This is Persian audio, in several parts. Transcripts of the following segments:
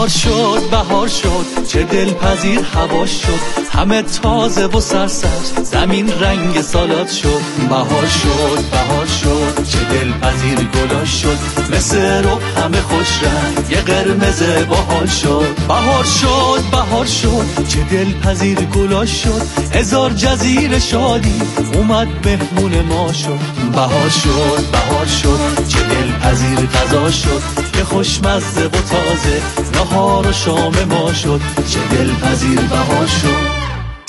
بهار شد چه دلپذیر هوا شد، همه تازه و سرسبز، زمین رنگ سالاد شد. بهار شد چه دلپذیر گلا شد، مثل رو همه خوش رنگ یه قرمز باحال شد. بهار شد چه دلپذیر گلا شد، هزار جزیره شادی اومد مهمون ما شد. بهار شد چه دلپذیر غذا شد، که خوشمزه و تازه نهار و شام ما شد. چه دلپذیر بهار شد.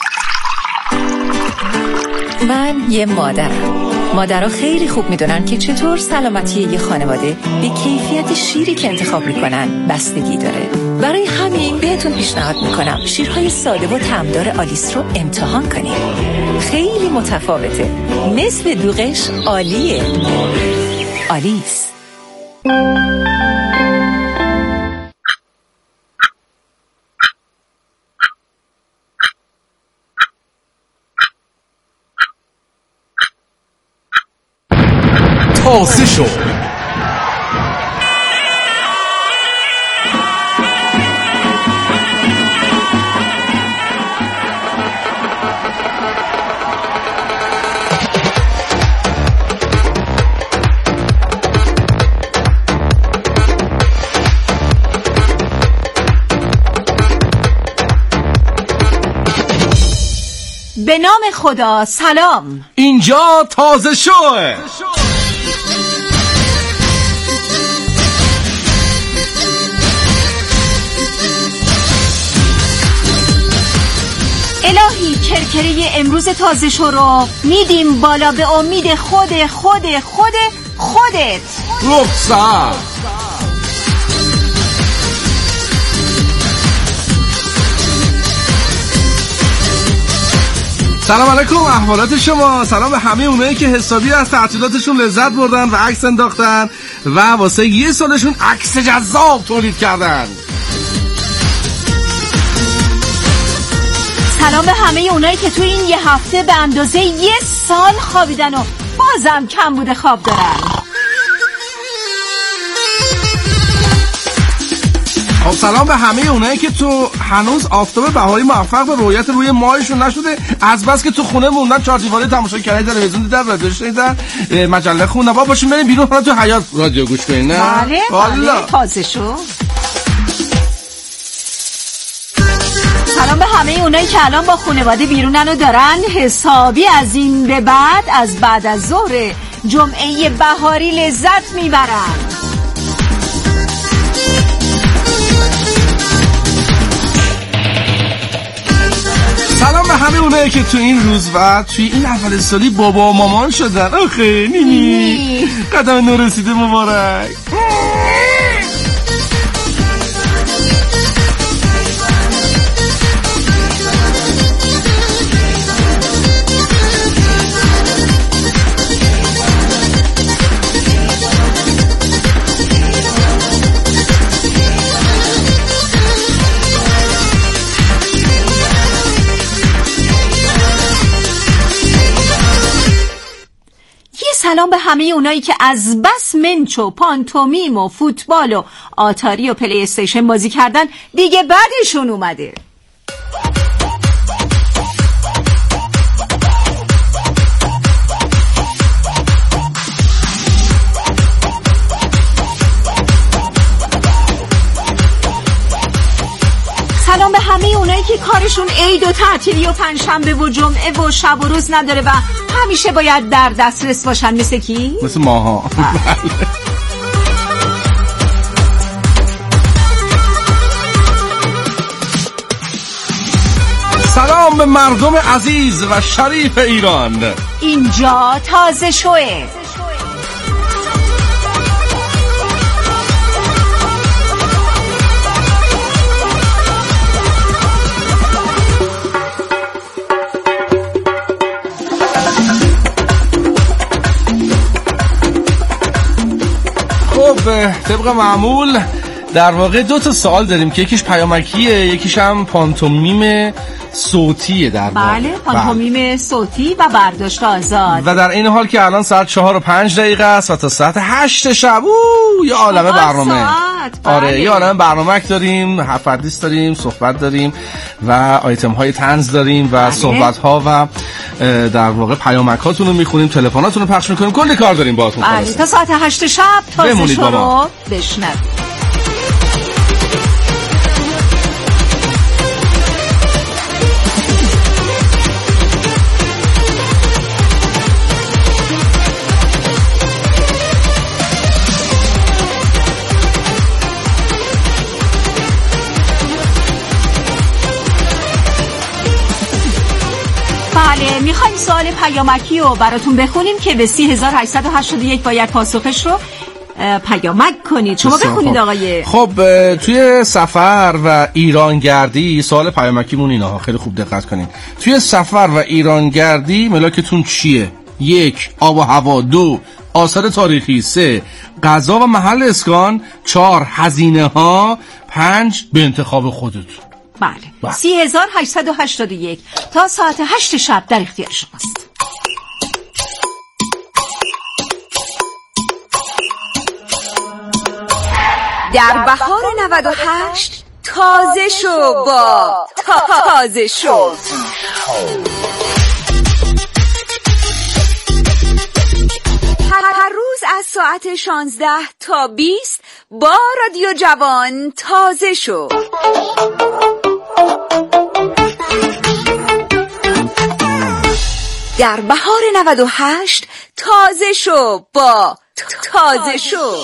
من یه مادرها خیلی خوب میدونن که چطور سلامتی یه خانواده به کیفیت شیری که انتخاب میکنن بستگی داره. برای همین بهتون پیشنهاد میکنم شیرهای ساده و طعمدار آلیس رو امتحان کنید. خیلی متفاوته، مثل دوغش عالیه. آلیس. تازه شد. به نام خدا سلام. اینجا تازه شوه. الهی کرکره امروز تازه شو رو میدیم بالا به امید خودت رخصت. سلام علیکم، احوالات شما؟ سلام به همه اونایی که حسابی از تعطیلاتشون لذت بردن و عکس انداختن و واسه یه سالشون عکس جذاب تولید کردن. سلام به همه اونایی که تو این یه هفته به اندازه یه سال خوابیدن و بازم کم بوده خواب دارن. سلام به همه اونایی که تو هنوز آفتاب بهاری موفق به رؤیت روی ماهشون نشده، از بس که تو خونه موندن، چهار دیواره تماشا کردن، تلویزیون دیدن، رادیو شنیدن، مجله خوندن. باشین بریم بیرون، حالا تو حیاط رادیو گوش کنین. نه بله تازه شو. سلام به همه اونایی که الان با خانواده بیرونن و دارن حسابی از این به بعد از بعد از ظهر جمعه بهاری لذت میبرن. سلام به همه اونایی که تو این روز و توی این اول سالی بابا و مامان شدن. آخه نینی قدم نورسیده مبارک. سلام به همه اونایی که از بس منچ و پانتومیم و فوتبال و آتاری و پلی استیشن بازی کردن دیگه بعدشون اومده. سلام به همه اونایی که کارشون عید و تعطیلی و پنجشنبه و جمعه و شب و روز نداره و همیشه باید در دسترس باشن. مثل کی؟ مثل ماها. سلام به مردم عزیز و شریف ایران. اینجا تازه شوه. طبق معمول در واقع 2 تا سوال داریم که یکیش پیامکیه، یکیش هم پانتومیم صوتیه. در واقع بله، پانتومیم صوتی و برداشت آزاد. و در این حال که الان ساعت 4:05 است و تا ساعت 8 شب یه عالمه برنامه. آره، یه عالمه برنامه داریم، حرف‌حدیث داریم، صحبت داریم و آیتم های طنز داریم و صحبت ها و در واقع پیامکاتون رو میخونیم، تلفناتون رو پخش میکنیم، کلی کار داریم باهاتون. بله، تا ساعت 8 شب تازه شروع بشنوید. بله، میخوایم سوال پیامکی رو براتون بخونیم که به 3881 باید پاسخش رو پیامک کنید. شما بخونید آقای. خب توی سفر و ایرانگردی سوال پیامکیمون اینها، خیلی خوب دقت کنید. توی سفر و ایرانگردی ملاکتون چیه؟ 1 آب و هوا، 2 آثار تاریخی، 3 غذا و محل اسکان، 4 هزینه ها، 5 به انتخاب خودتون. بله، 3881 تا ساعت 8 شب در اختیار شماست. در بهار 98 تازه شو با تازه شو. هر روز از ساعت 16 تا 20 با رادیو جوان تازه شو. در بهار 98 تازه شو با تازه شو.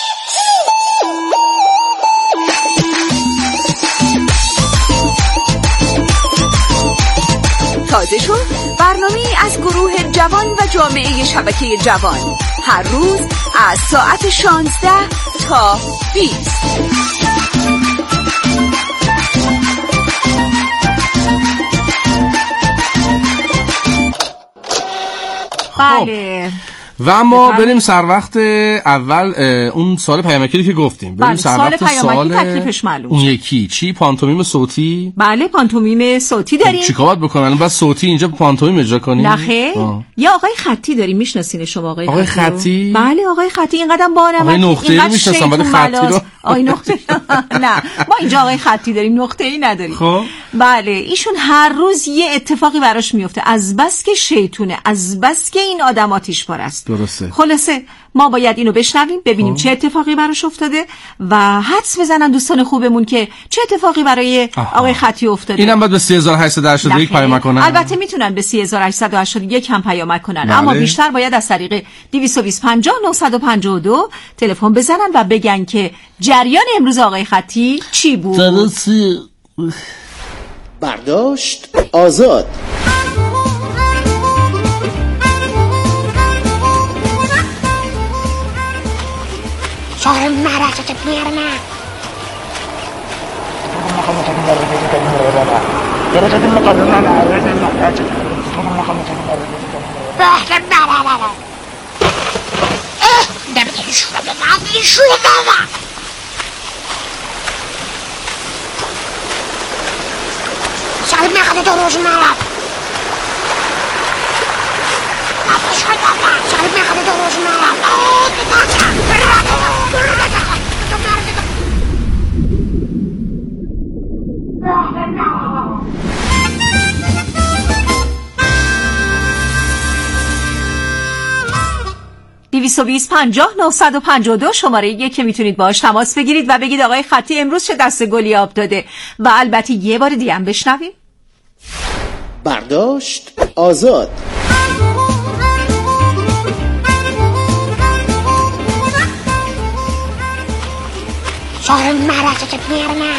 تازه شو برنامه‌ای از گروه جوان و جامعه شبکه جوان، هر روز از ساعت 16 تا 20. بله. و ما بریم سر وقت اول اون سوال پیامکی که گفتیم. بریم سر وقت سوال تکلیفش معلوم. اون یکی چی؟ پانتومیم صوتی؟ بله، پانتومیم صوتی داریم. چیکار باید بکنم؟ بعد صوتی اینجا پانتومیم اجرا کنیم؟ نه خیر. یا آقای خطی داریم، میشناسین شما آقای خطی؟ بله، آقای خطی اینقدر بانمک. آقای نقطه‌ای میشناسم، ولی خطی رو آقای نقطه نه، ما اینجا آقای خطی داریم، نقطه‌ای نداریم. خب بله، ایشون هر روز یه اتفاقی براش میفته، از بس که شیطونه، از بس که این آدم آتش بار است. درسته. خلاصه ما باید اینو بشنویم، ببینیم چه اتفاقی براش افتاده و حدس بزنن دوستان خوبمون که چه اتفاقی برای آقای خطی افتاده. اینم بعد به 3881 پیامک کنن. البته میتونن به 3881 هم پیامک کنن. بله. اما بیشتر باید از طریق 220 50 952 تلفن بزنن و بگن که جریان امروز آقای خطی چی بود. برداشت آزاد. شهر معرکة بنيرنا دویست 50 952 شماره 1 که میتونید باهاش تماس بگیرید و بگید آقای خطی امروز چه دست گلی آب داده. و البته یه بار دیگه هم بشنویم. برداشت آزاد. شهر معركة بنيرنا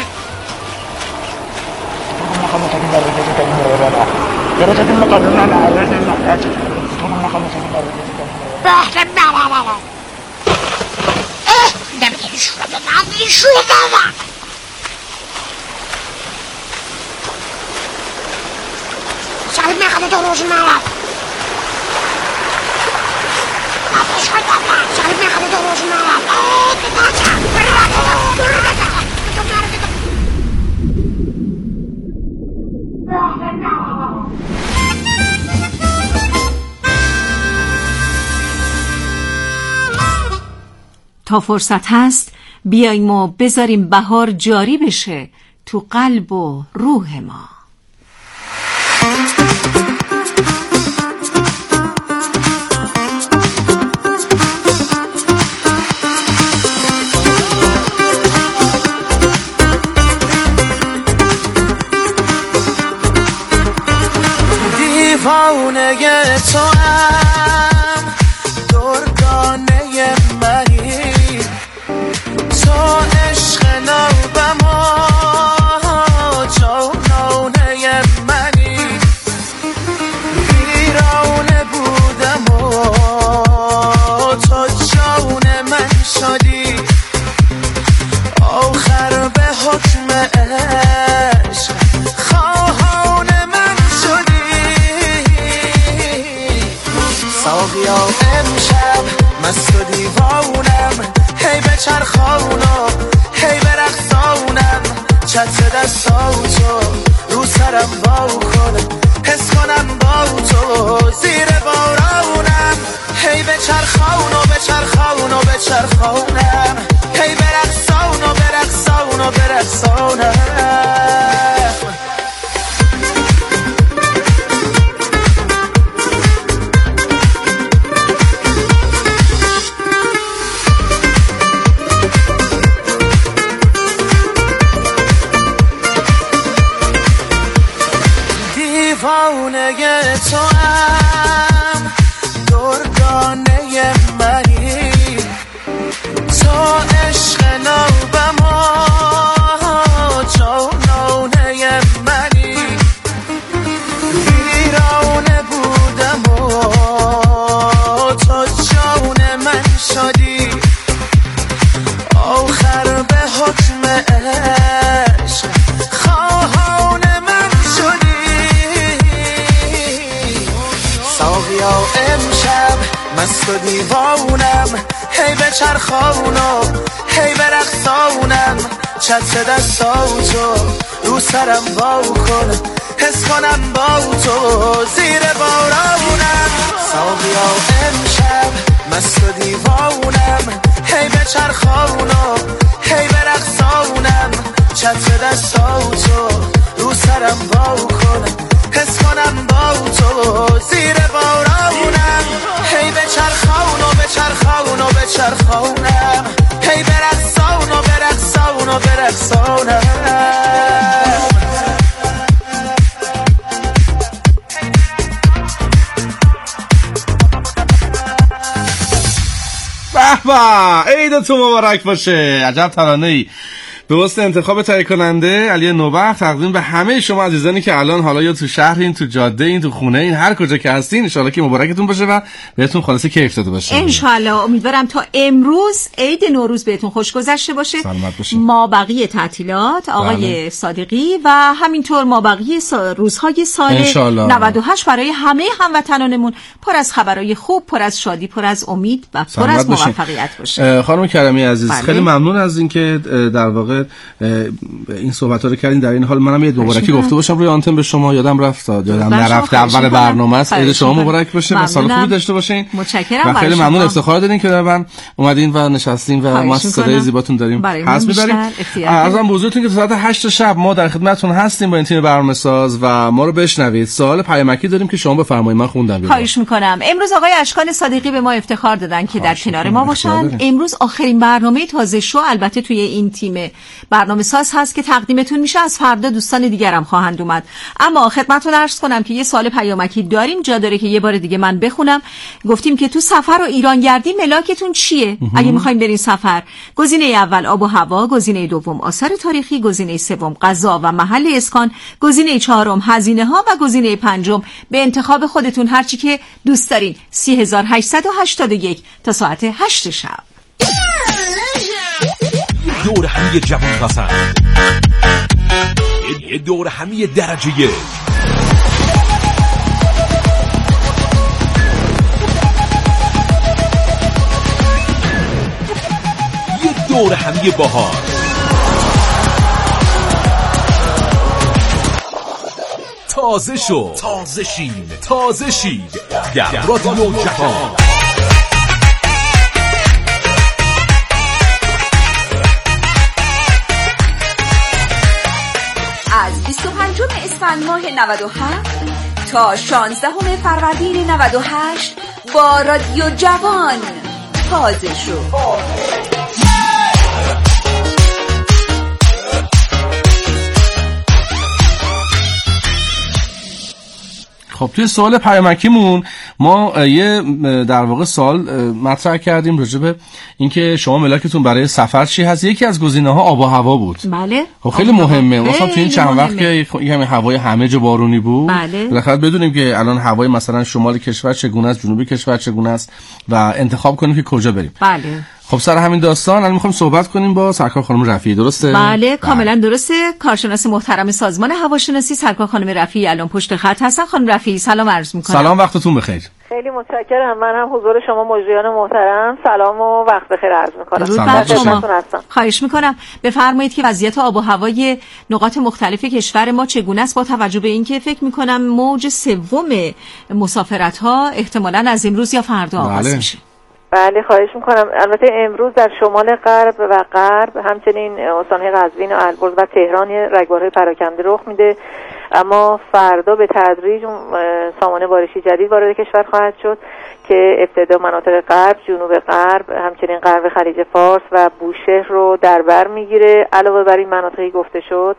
تا فرصت هست بیاییم و بذاریم بهار جاری بشه تو قلب و روح ما. دیوانه تو هم دردانه منی، تو عشق نوبم و جانانه منی، ویرانه بودم و تو جان من شدی، آخر به حکم عشق خواهان من شدی. ساقیا امشب مست و دیوانم، هی به چرخانم هی به رقصانم، چتر دستاتو رو سرم با کنم، حس کنم با تو زیر بارانم، هی به چرخان و به چرخان و به چرخانم، هی به رقصان و به رقصان و به رقصانم. دیوانه تو هم دردانه منی، تو عشق نوبم و جانانه منی، ویرانه بودم و تو جان من شدی، آخر به حکم عشق خواهان من شدی. ساقیا امشب مست و دیوانم، هی به چرخانم هی به رقصانم، چتر دستاتو رو سرم با کنم، حس کنم با تو زیر بارانم. ساقیا امشب مست و دیوانم، هی به چرخانم هی به رقصانم، چتر دستاتو رو سرم با کنم، حس کنم با تو زیر بارانم، هی به چرخان و به چرخان و به چرخانم، هی به رقصان و به رقصان و به رقصانم. به به، عیدتون مبارک باشه. عجب ترانه‌ای. درست انتخاب تهیه کننده علی نوبخت تقدیم به همه شما عزیزانی که الان حالا یا تو شهرین، تو جاده این، تو خونه این، هر کجا که هستین، ان شاءالله که مبارکتون باشه و بهتون خلاصه کیف داده باشه. ان شاءالله. امیدوارم تا امروز عید نوروز بهتون خوش گذشته باشه. سلامت باشین. ما بقیه تعطیلات آقای صادقی و همینطور ما بقیه روزهای سال 98 برای همه هموطنانمون پر از خبرهای خوب، پر از شادی، پر از امید و پر از موفقیت باشه. خانم کریمی عزیز، بله. خیلی ممنون از اینکه در واقع این صحبت‌ها رو کردین. در این حال منم یه مبارکی گفته باشم روی آنتن به شما، یادم نرفت اول برنامه است. عید شما مبارک باشه و سال خوبی داشته باشین. متشکرم و خیلی ممنون، افتخار دادین که من اومدین و نشستین و ما صدای زیباتون داریم حس می‌بریم. عرضم به حضورتون که تا ساعت 8 شب ما در خدمتتون هستیم با این تیم برنامه‌ساز و ما رو بشنوید. سوال پیامکی داریم که شما بفرمایید، من خوندم. خواهش می‌کنم. امروز آقای اشکان صادقی به ما افتخار دادن که در کنار ما باشن. امروز آخرین برنامه تازه شو البته توی این تیم برنامه ساز هست که تقدیمتون میشه. از فردا دوستان دیگرم خواهند اومد. اما خدمتتون عرض کنم که یه سوال پیامکی داریم، جا داره که یه بار دیگه من بخونم. گفتیم که تو سفر و ایران گردی ملاکتون چیه؟ اگه می‌خواید برین سفر، گزینه اول آب و هوا، گزینه دوم آثار تاریخی، گزینه سوم غذا و محل اسکان، گزینه چهارم هزینه‌ها و گزینه پنجم به انتخاب خودتون هر چی که دوست دارین. 3881 تا ساعت 8 شب. دور همه جوان پسند، یه دور همه درجه یک، یه دور همی بهار. تازه شد، تازه شید، تازه شید در رادیو جوان. از 25 اسفند ماه 97 تا 16 فروردین 98 با رادیو جوان تازه شد. خب توی سوال پیامکیمون ما یه در واقع سوال مطرح کردیم راجع به اینکه شما ملاکتون برای سفر چی هست. یکی از گزینه‌ها آب و هوا بود. بله. خب خیلی مهمه. مثلا توی این چند وقت که یکم هوای همه جا بارونی بود، بله. بالاخره بدونیم که الان هوای مثلا شمال کشور چگونه است، جنوبی کشور چگونه است و انتخاب کنیم که کجا بریم. بله. خب سر همین داستان الان می‌خوایم صحبت کنیم با سرکار خانم رفیعی، درسته؟ بله کاملا درسته. کارشناس محترم سازمان هواشناسی سرکار خانم رفیعی الان پشت خط هستن. خانم رفیعی سلام عرض می‌کنم. سلام، وقتتون بخیر. خیلی متشکرم. من هم حضور شما مجریان محترم سلام و وقت بخیر عرض می‌کنم. درود بر شما. خواهش می‌کنم بفرمایید که وضعیت آب و هوای نقاط مختلف کشور ما چگونه است با توجه به اینکه فکر می‌کنم موج سوم مسافرت‌ها احتمالاً از امروز یا فردا آغاز میشه. بله خواهش میکنم. البته امروز در شمال غرب و غرب همچنین استان‌های قزوین و البرز و تهران رگبارهای پراکنده رخ میده، اما فردا به تدریج سامانه بارشی جدید وارد کشور خواهد شد که ابتدا مناطق غرب، جنوب غرب، همچنین غرب خلیج فارس و بوشهر رو در بر میگیره. علاوه بر این مناطقی گفته شد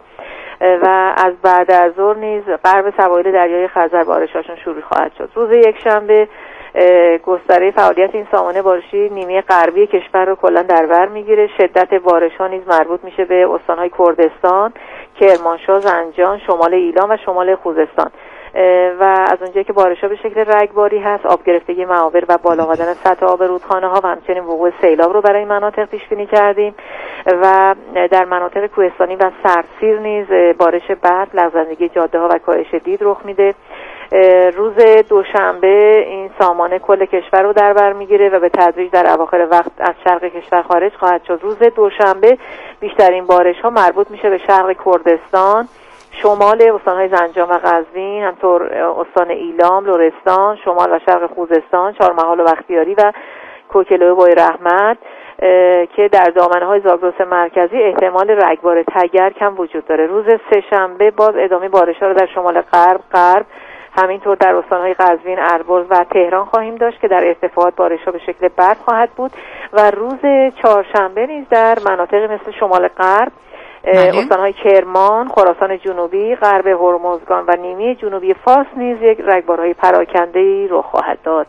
و از بعد از ظهر نیز غرب سواحل دریای خزر بارشاشون شروع خواهد شد. روز یکشنبه گستره فعالیت این سامانه بارشی نیمه غربی کشور رو کلا در بر میگیره. شدت بارش‌ها نیز مربوط میشه به استان‌های کردستان، کرمانشاه، زنجان، شمال ایلام و شمال خوزستان و از اونجایی که بارش‌ها به شکل رگباری هست، آب گرفتگی معابر و بالا آمدن سطح آب رودخانه‌ها و همچنین وقوع سیلاب رو برای این مناطق پیش بینی کردیم و در مناطق کوهستانی و سردسیر نیز بارش برف، لغزندگی جاده‌ها و کاهش دید رخ میده. روز دوشنبه این سامانه کل کشور رو در بر میگیره و به تدریج در اواخر وقت از شرق کشور خارج خواهد شد. روز دوشنبه بیشترین بارش ها مربوط میشه به شرق کردستان، شمال استان‌های زنجان و قزوین، همطور استان ایلام، لرستان، شمال و شرق خوزستان، چهارمحال و بختیاری و کوکلوی و بوی رحمت که در دامنه‌های زاگرس مرکزی احتمال رگبار تگرگ هم وجود داره. روز سه‌شنبه باز ادامه بارش‌ها رو در شمال غرب همینطور در استان‌های قزوین، البرز و تهران خواهیم داشت که در ارتفاعات بارش‌ها به شکل برف خواهد بود و روز چهارشنبه نیز در مناطق مثل شمال غرب، استان‌های کرمان، خراسان جنوبی، غرب هرمزگان و نیمه جنوبی فارس نیز یک رگبارهای پراکنده‌ای رخ خواهد داد.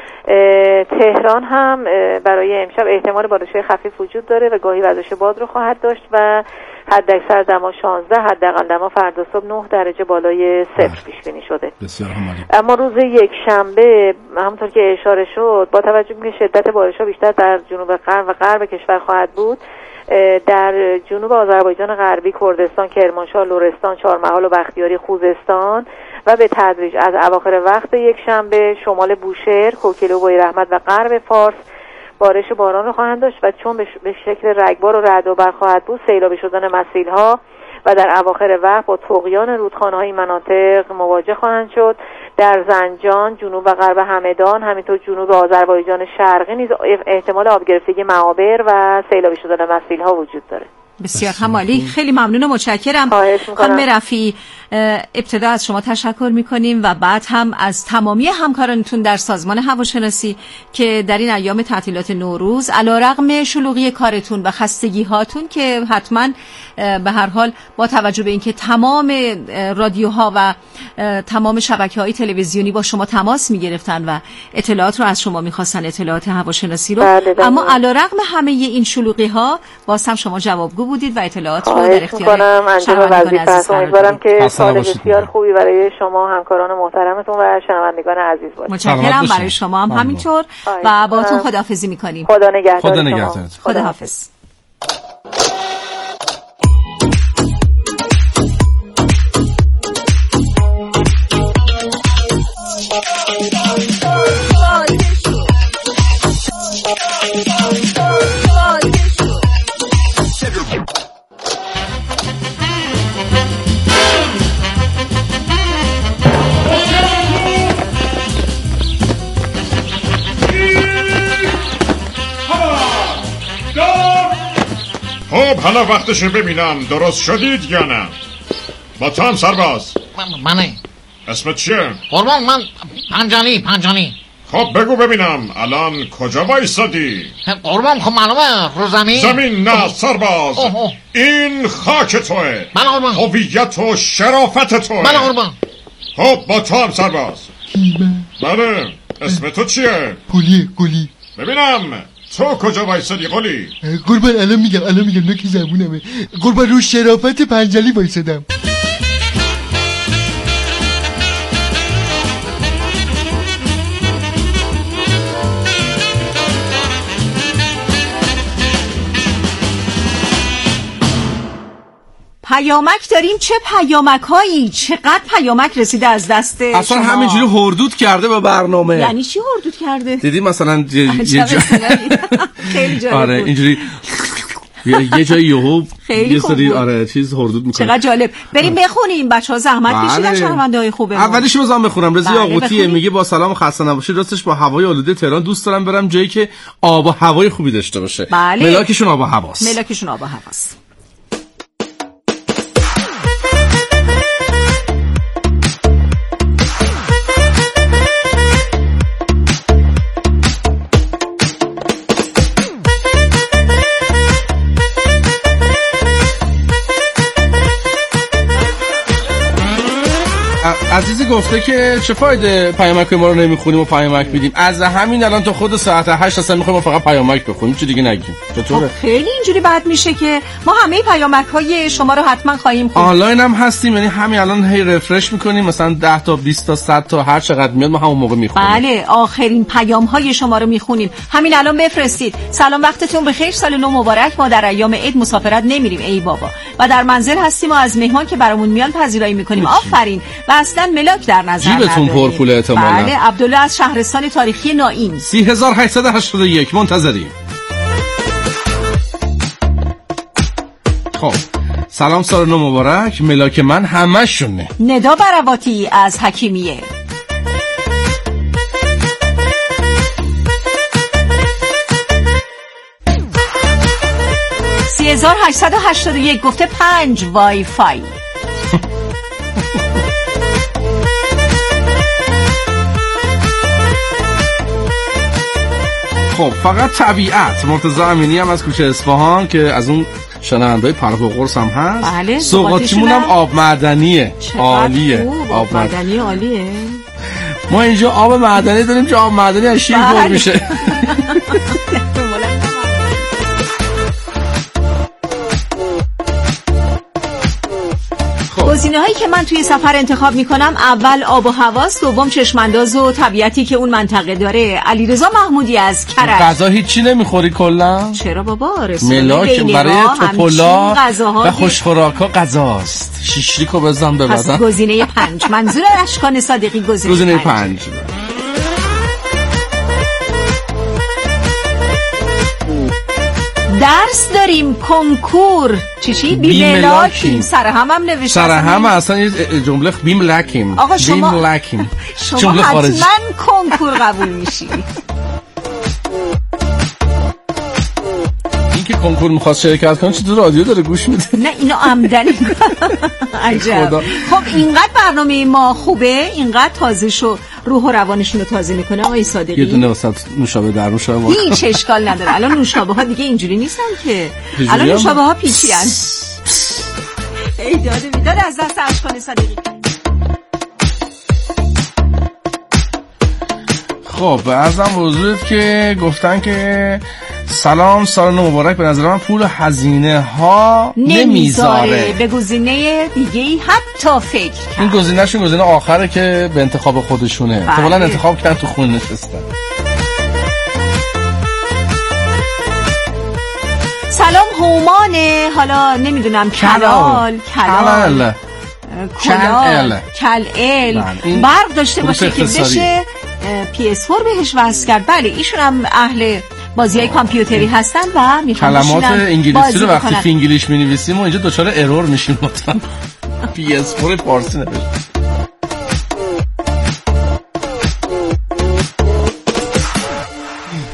تهران هم برای امشب احتمال بارش‌های خفیف وجود داره و گاهی وزش باد رو خواهد داشت و حداکثر دما 16، حداقل دما فردا صبح 9 درجه بالای صفر پیش بینی شده. بسیار عالی. اما روز یکشنبه همونطور که اشاره شد با توجه به شدت بارش‌ها بیشتر در جنوب غرب و غرب کشور خواهد بود، در جنوب آذربایجان غربی، کردستان، کرمانشاه، لرستان، چهارمحال و بختیاری، خوزستان و به تدریج از اواخر وقت یکشنبه شمال بوشهر، کوکلو و بوی رحمت و غرب فارس بارش باران رو خواهند داشت و چون به شکل رگبار و رعد و برق خواهد بود، سیلابی شدن مسیل‌ها و در اواخر وقت با طغیان رودخانه‌های مناطق مواجه خواهند شد. در زنجان، جنوب و غرب همدان، همینطور جنوب آذربایجان شرقی نیز احتمال آب گرفتگی معابر و سیلابی شدن مسیل‌ها وجود داره. بسیار همالی. خیلی ممنون و متشکرم خانم رفیعی. ابتدا از شما تشکر میکنیم و بعد هم از تمامی همکارانتون در سازمان هواشناسی که در این ایام تعطیلات نوروز علیرغم شلوغی کارتون و خستگی هاتون که حتما به هر حال با توجه به اینکه تمام رادیوها و تمام شبکه‌های تلویزیونی با شما تماس میگرفتن و اطلاعات رو از شما میخواستن، اطلاعات هواشناسی رو، اما علیرغم همه این شلوغی ها باز هم شما جوابگو بودید و اطلاعات رو در اختیار شنوندگان عزیز قرار دادید. که سال بسیار خوبی برای شما، همکاران محترمتون و شنوندگان عزیز باشه. متشکرم. برای شما هم همینطور و باهاتون خداحافظی می‌کنیم. خدا نگهدار. خدا نگهدار. خداحافظ. حالا وقتشه ببینم درست شدید یا نه. با تو هم سرباز. منه. اسمت چیه؟ قربان من پنجانی. خب بگو ببینم الان کجا بایستادی؟ قربان خب معلومه رو زمین. زمین نه سرباز. این خاک توه. بله قربان. هویت و شرافت توه. بله قربان. خب با تو هم سرباز. بله اسم تو چیه؟ گلی. ببینم تو کجا وایسادی قلی؟ قربان الان میگم نه که زبونمه. قربان رو شرافت پنجلی وایسادم. پیامک داریم. چه پیامک هایی؟ چقدر پیامک رسیده از دست اصلا شما؟ همینجوری هردود کرده به برنامه. یعنی چی هردود کرده؟ دیدی مثلا خیلی جالب آره بود. اینجوری یه جایی یهو یه سری خوب چیز هردود میکنه. چقدر جالب. بریم بخونیم بچه‌ها زحمت کشیدن شنونده‌های خوبه. اولیش بازم بخونم. رضا یاقوتیه میگه با سلام و خسته نباشید. راستش با هوای آلوده تهران دوست دارم برم جایی که آب و هوای خوبی داشته باشه. ملاکشون آب و هواست. عزیزی گفته که چه فایده پیامک ما رو نمیخونیم و پیامک میدیم. از همین الان تا خود ساعت 8 اصلا میخوایم فقط پیامک بخونیم، چی دیگه نگیم. چطوره؟ خیلی اینجوری بد میشه که ما همه پیامک های شما رو حتما خواهیم خوند. آنلاین هم هستیم، یعنی همین الان هی رفرش میکنیم، مثلا 10 تا 20 تا 100 تا هر چقدر میاد ما همون موقع میخونیم. بله آخرین پیام های شما رو میخونیم. همین الان بفرستید. سلام وقتتون بخیر، سال نو مبارک. ما در ایام عید مسافرت نمیریم ای بابا و در منزل هستیم و از مهمان که برامون میان پذیرایی میکنیم. آفرین. و اصلا ملاک در نظر نداریم. جیبتون پرپوله احتمالاً. بله عبدالله از شهرستان تاریخی نائین. 3881 منتظریم. خب سلام سال نو مبارک. ملاک من همشونه. ندا برواتی از حکیمیه. 3881 گفته 5 وای فای. خب فقط طبیعت. مرتضی امینی هم از کوچه اصفهان که از اون شنونده‌های پرخ و قرص هم هست. بله سوغاتیمون هم آب معدنیه. عالیه. آب معدنی عالیه. ما اینجا آب معدنی داریم که آب معدنی از شیر پر میشه. گزینه هایی که من توی سفر انتخاب میکنم اول آب و هواست، دوم چشمانداز و طبیعتی که اون منطقه داره. علیرضا محمودی از کرج. غذا هیچی نمیخوری کلا؟ چرا بابا؟ ملاک برای توپلا و خوشخوراکا غذاست. شیشلیکو بزن به بدن. پس گزینه 5. منظور اشکان صادقی گزینه 5. درس داریم کنکور چی بیملاکیم. سرهم هم نوشته. سرهم اصلا یه جمله بیملاکیم. آقا شما حتما کنکور قبول میشی. این که کنکور میخواست شرکت کنه چطور رادیو داره گوش میده؟ نه اینو عمدنی. عجب. خب اینقدر برنامه ما خوبه، اینقدر تازه شو روح و روانشون رو تازه میکنه آقای صادقی. یه دونه واسه نوشابه در نوشابه هیچ اشکال نداره. الان نوشابه ها دیگه اینجوری نیستن که، الان نوشابه ها پیچی ان. ای داده بیداد از دست اشکان صادقی. خب ارزم به حضورت که گفتن که سلام سال نو مبارک. به نظر من پول هزینه ها نمیذاره. به گزینه دیگه ای حتی فکر کرد. این گزینهشون گزینه آخره که به انتخاب خودشونه. احتمالاً انتخاب کردن تو خونه نشستن. سلام هومانه. حالا نمیدونم کلال برق داشته باشه که بشه PS4 بهش وصل کرد. بله ایشون هم اهل بازی‌های کامپیوتری هستن و میخوان کلمات انگلیسی رو وقتی فی انگلیش می‌نویسیم و اینجا دچار ارور میشیم. لطفاً PS4 فارسی نوشت.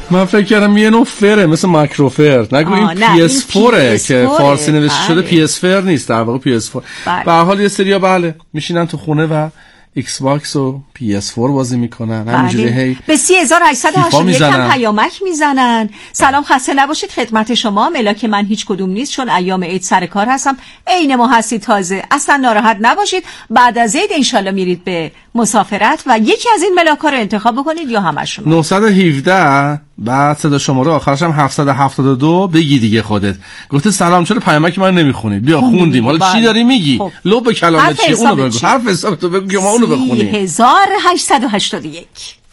من فکر کردم یه نوع فره مثل ماکروفر. نگو این PS4 که فارسی نوشته شده PS4 نیست، در واقع PS4. به هر حال یه سریا بله میشینن تو خونه و ایکس باکس و PS4 بازی میکنن. همینجوری هی به 3881 هم پیامک میزنن. سلام خسته نباشید خدمت شما، ملاک من هیچ کدوم نیست چون ایام عید سر کار هستم. عین ما هستید تازه، اصلا ناراحت نباشید. بعد از عید انشالله میرید به مسافرت و یکی از این ملاک‌ها رو انتخاب بکنید یا همشون. 917 بعد صدا شماره آخرش هم 772 بگی دیگه خودت. گفته سلام چرا پیامک من نمیخونید؟ بیا خوندیم. حالا چی داری میگی؟ لب کلامت چیه؟ اونو بگو. حرف حساب تو بگو که ما اونو بخونیم. 3881.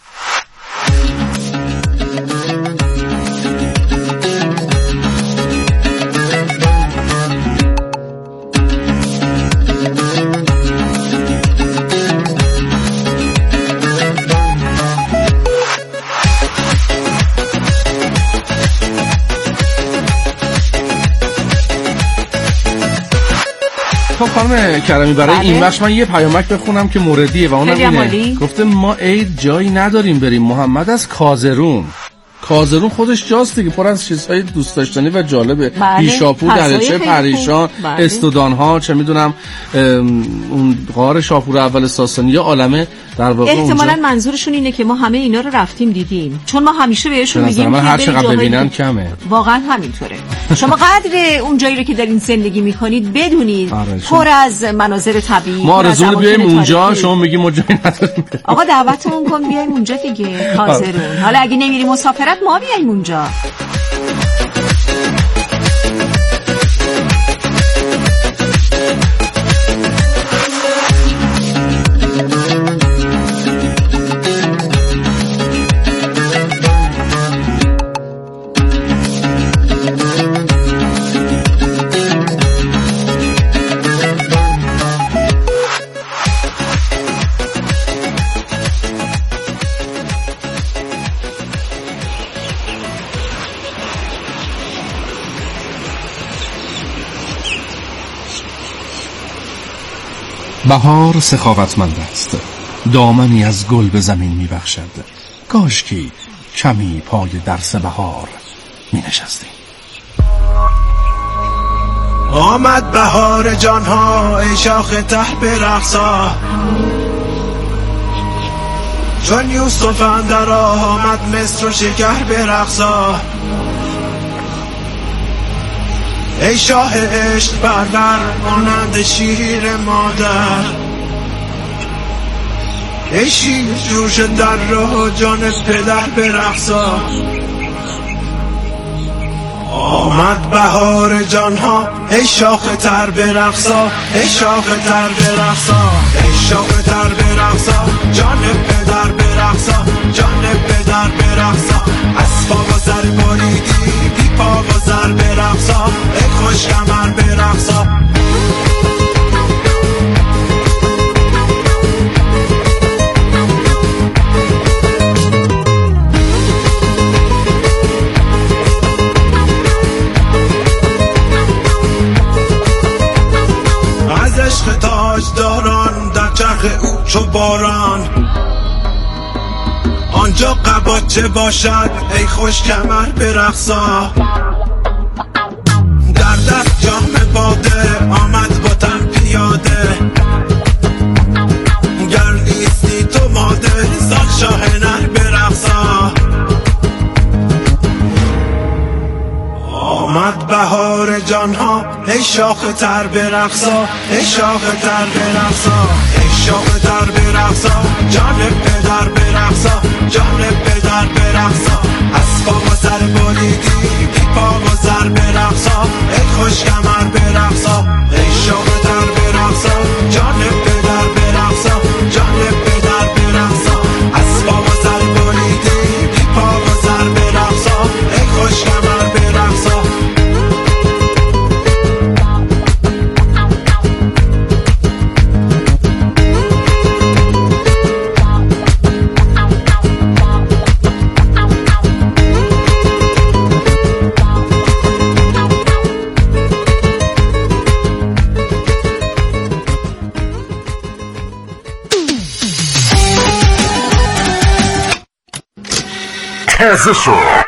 خانم کرمی برای این بخش من یه پیامک بخونم که موردیه و اونم اینه. گفته ما عید جایی نداریم بریم. محمد از کازرون خودش جاست دیگه، پر از چیزهای دوست داشتنی و جالبه. بیشاپور، دریاچه پریشان، استودان‌ها، چه میدونم اون غار شاپور اول ساسانی یا عالمه در واقع احتمالاً منظورشون اینه که ما همه اینا رو رفتیم دیدیم، چون ما همیشه بهشون میگیم که هر چقدر ببینن کمه. واقعا همینطوره. شما قدر اون جایی رو که دارین زندگی میکنید بدونید پر از مناظر طبیعی. ما آرزو بیایم اونجا، شما میگی ما جایی نداریم. آقا دعوتمون کن بیایم اونجا دیگه، کازرون. حالا اگه نمیری مسافرت ما بیایم اونجا. بهار سخاوتمند است، دامنی از گل به زمین می بخشد. کاشکی کمی پای درس بهار می نشستیم. آمد بهار جانها ای شاخ ته برقصا، چون یوسف اندر آمد مصر و شکر برقصا. ای شاه عشق پرور مانند شیر مادر، ای شیر جوش در راه جان پدر برقصا. آمد بهار جانها ای شاخ تر برقصا، ای شاخ تر برقصا، ای شاخ تر برقصا، جان پدر برقصا، جان پدر برقصا. از پا و سر بریدی بی پا و سر برقصا، ای خوش کمر برقصا. از عشق تاجداران در چرخ او چو باران، آنجا قباچه باشد ای خوش کمر برقصا. در دست جام باده آمد با تن پیاده، گر نیستی تو ماده زاد شاه نر برقصا. آمد بهار جانها ای شاخ تر برقصا، ای شاخ تر برقصا، ای شاخ تر برقصا، جان پدر برقصا، جان پدر برقصا. از پا و سر بریدی بی پا و سر برقصا، ای خوش کمر برقصا. ای شاخ تر برقصا، جان پدر برقصا، جان پدر برقصا. از پا و سر بریدی بی پا و سر برقصا، ای خوش کمر برقصا. تازه شد